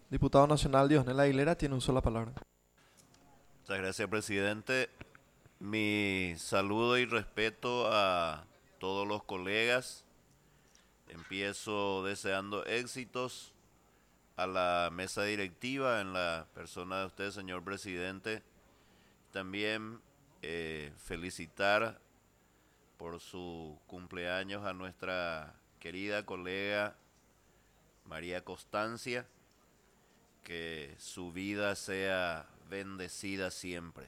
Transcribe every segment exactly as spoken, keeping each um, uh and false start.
Diputado nacional Diosnel Aguilera tiene un sola palabra. Muchas gracias, presidente. Mi saludo y respeto a todos los colegas. Empiezo deseando éxitos a la mesa directiva en la persona de usted, señor presidente. También eh, felicitar por su cumpleaños a nuestra querida colega María Constancia. Que su vida sea bendecida siempre.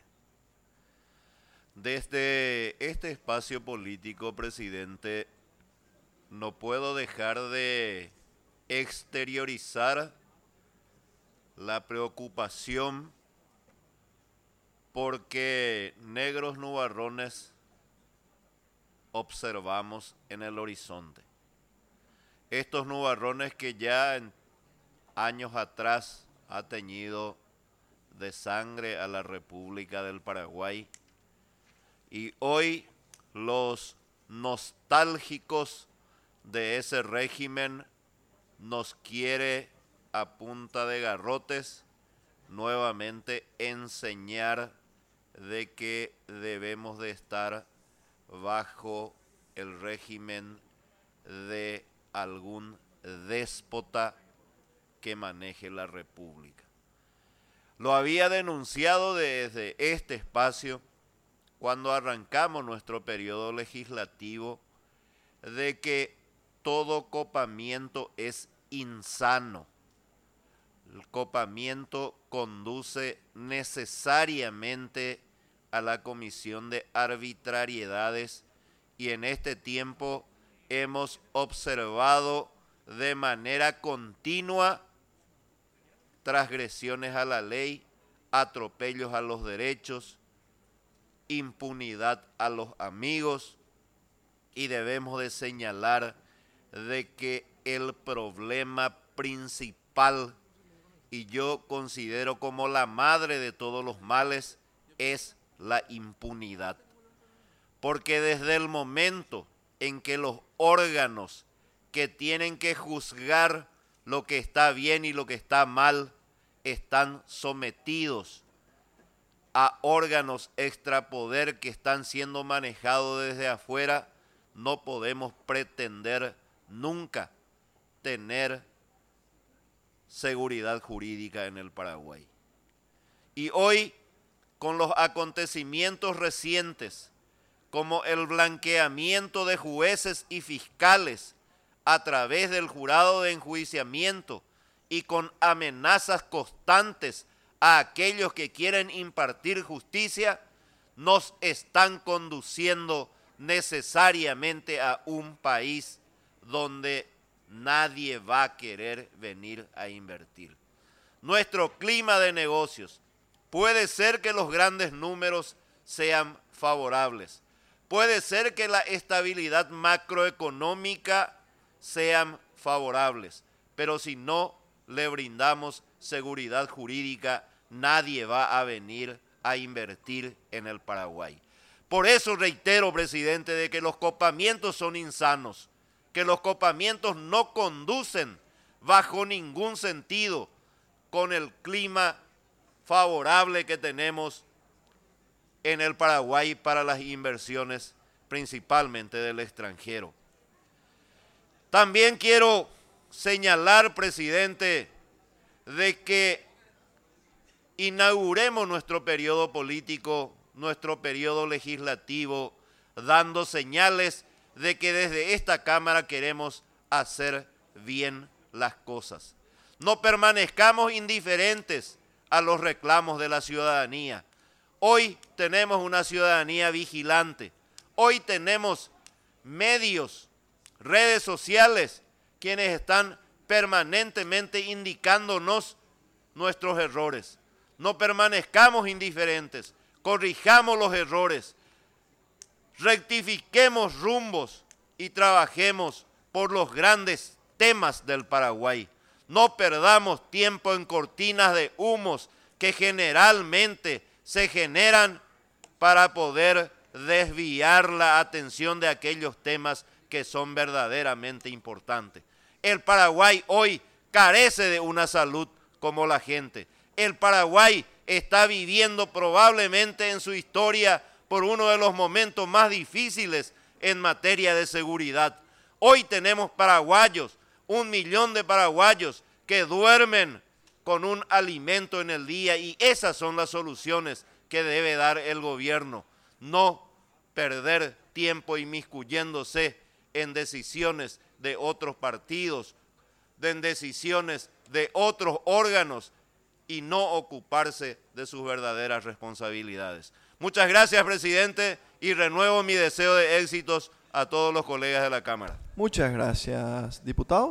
Desde este espacio político, presidente, no puedo dejar de exteriorizar la preocupación porque negros nubarrones observamos en el horizonte. Estos nubarrones que ya en años atrás ha teñido de sangre a la República del Paraguay, y hoy los nostálgicos de ese régimen nos quiere a punta de garrotes nuevamente enseñar de que debemos de estar bajo el régimen de algún déspota que maneje la República. Lo había denunciado desde este espacio cuando arrancamos nuestro periodo legislativo de que todo copamiento es insano. El copamiento conduce necesariamente a la comisión de arbitrariedades y en este tiempo hemos observado de manera continua transgresiones a la ley, atropellos a los derechos, impunidad a los amigos, y debemos de señalar de que el problema principal, y yo considero como la madre de todos los males, es la impunidad. Porque desde el momento en que los órganos que tienen que juzgar lo que está bien y lo que está mal están sometidos a órganos extrapoder que están siendo manejados desde afuera, no podemos pretender nunca tener seguridad jurídica en el Paraguay. Y hoy, con los acontecimientos recientes, como el blanqueamiento de jueces y fiscales a través del jurado de enjuiciamiento y con amenazas constantes a aquellos que quieren impartir justicia, nos están conduciendo necesariamente a un país donde nadie va a querer venir a invertir. Nuestro clima de negocios, puede ser que los grandes números sean favorables, puede ser que la estabilidad macroeconómica sean favorables, pero si no le brindamos seguridad jurídica, nadie va a venir a invertir en el Paraguay. Por eso reitero, presidente, de que los copamientos son insanos, que los copamientos no conducen bajo ningún sentido con el clima favorable que tenemos en el Paraguay para las inversiones, principalmente del extranjero. También quiero señalar, presidente, de que inauguremos nuestro periodo político, nuestro periodo legislativo, dando señales de que desde esta Cámara queremos hacer bien las cosas. No permanezcamos indiferentes a los reclamos de la ciudadanía. Hoy tenemos una ciudadanía vigilante. Hoy tenemos medios, redes sociales, quienes están permanentemente indicándonos nuestros errores. No permanezcamos indiferentes, corrijamos los errores, rectifiquemos rumbos y trabajemos por los grandes temas del Paraguay. No perdamos tiempo en cortinas de humos que generalmente se generan para poder desviar la atención de aquellos temas que son verdaderamente importantes. El Paraguay hoy carece de una salud como la gente. El Paraguay está viviendo probablemente en su historia por uno de los momentos más difíciles en materia de seguridad. Hoy tenemos paraguayos, un millón de paraguayos que duermen con un alimento en el día, y esas son las soluciones que debe dar el gobierno. No perder tiempo inmiscuyéndose en decisiones de otros partidos, en decisiones de otros órganos, y no ocuparse de sus verdaderas responsabilidades. Muchas gracias, presidente, y renuevo mi deseo de éxitos a todos los colegas de la Cámara. Muchas gracias, diputado.